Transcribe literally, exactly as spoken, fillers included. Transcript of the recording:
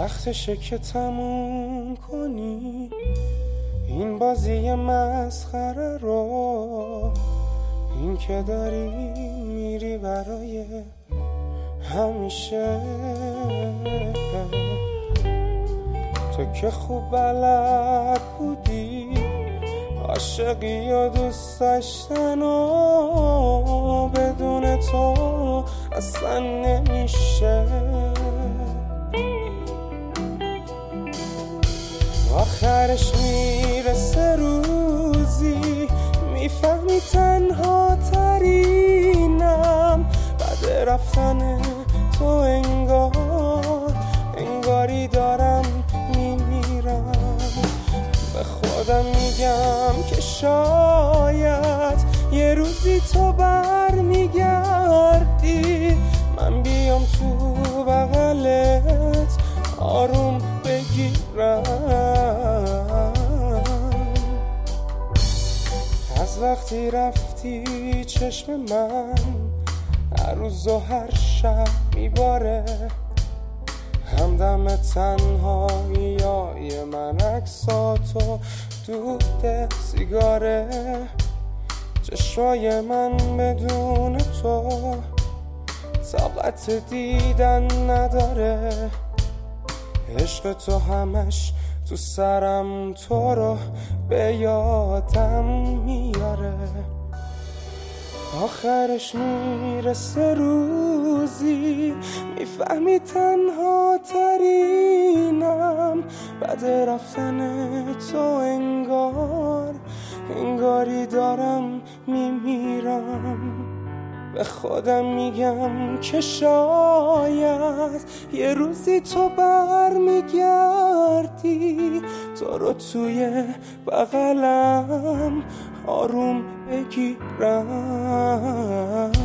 وقتشه که تموم کنی این بازی مسخره رو، این که داری میری برای همیشه. تو که خوب بلد بودی عاشقی و دوست داشتن و بدون تو اصلا نمیشه. آخرش میرسه روزی میفهمی تنها ترینم بعد رفتن تو، انگار انگاری دارم میمیرم. به خودم میگم که شاید یه روزی تو بر میگردی، من بیام تو بغلت آروم بگیرم. از وقتی رفتی چشم من هر روز و هر شب میباره، همدم تنهایی من عکساتو دود سیگاره. چشمای من بدون تو طاقت دیدن نداره، عشق تو همش تو سرم تو رو به یادم میاره. آخرش میرسه روزی میفهمی تنها ترینم بعد رفتن تو، انگار انگاری دارم میمیرم. به خودم میگم که شاید یه روزی تو بر میگردی، تو رو توی بغلم آروم بگیرم.